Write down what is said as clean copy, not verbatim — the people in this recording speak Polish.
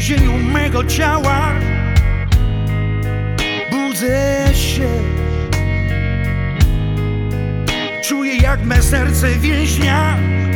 więzieniu mego ciała. Budzę się, czuję jak me serce więźnia